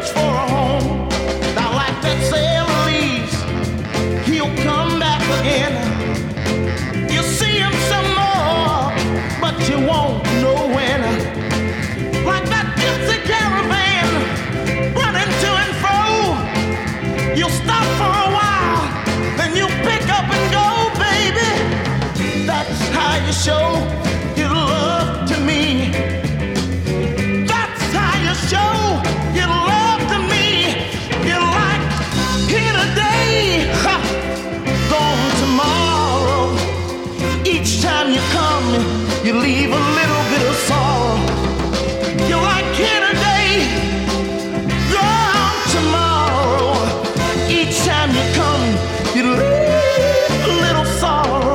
search for a home. Now like that sailor leaves, he'll come back again. You'll see him some more, but you won't know when. Like that gypsy caravan running to and fro, you'll stop for a while, then you pick up and go, baby. That's how you show your love to me. That's how you show your love to me. You're like here today, gone tomorrow. Each time you come, you leave a little bit of sorrow. You're like here today, gone tomorrow. Each time you come, you leave a little sorrow.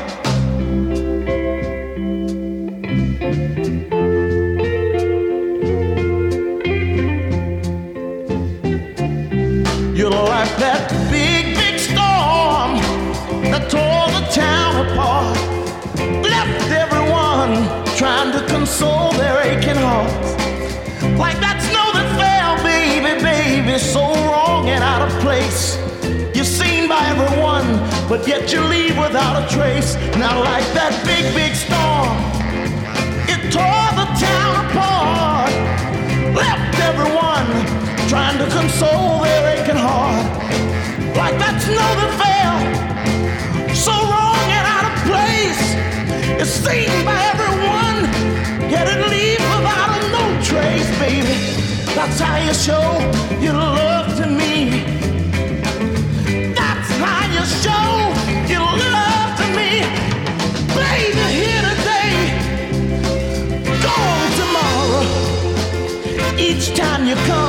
You're like that big, big storm that tore the town apart, left everyone trying to console their aching hearts. Like that snow that fell, baby, baby, so wrong and out of place. You're seen by everyone, but yet you leave without a trace. Now like that big, big storm, it tore the town apart, left everyone trying to console their aching heart. Like that snow that fell, so wrong and out of place. It's seen by everyone, yet it leaves without a no trace, baby. That's how you show your love to me. That's how you show your love to me. Baby, here today, gone tomorrow. Each time you come,